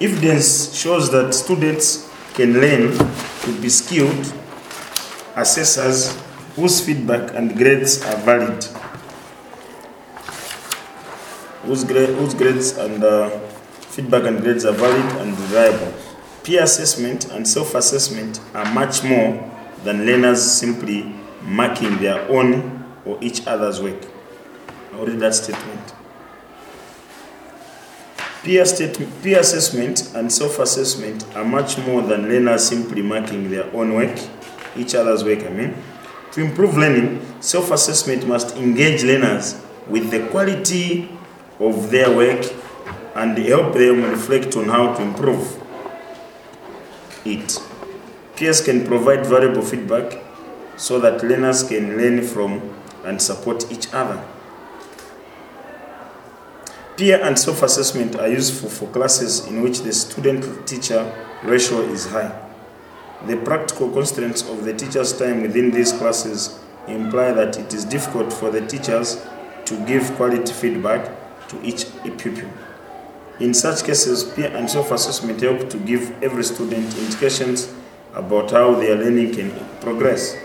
Evidence shows that students can learn to be skilled assessors whose feedback and grades are valid. Whose grades and feedback and grades are valid and reliable. Peer assessment and self-assessment are much more than learners simply marking their own or each other's work. I'll read that statement. Peer assessment and self-assessment are much more than learners simply marking their own work, each other's work, To improve learning, self-assessment must engage learners with the quality of their work and help them reflect on how to improve it. Peers can provide valuable feedback so that learners can learn from and support each other. Peer and self-assessment are useful for classes in which the student-teacher ratio is high. The practical constraints of the teacher's time within these classes imply that it is difficult for the teachers to give quality feedback to each pupil. In such cases, peer and self-assessment help to give every student indications about how their learning can progress.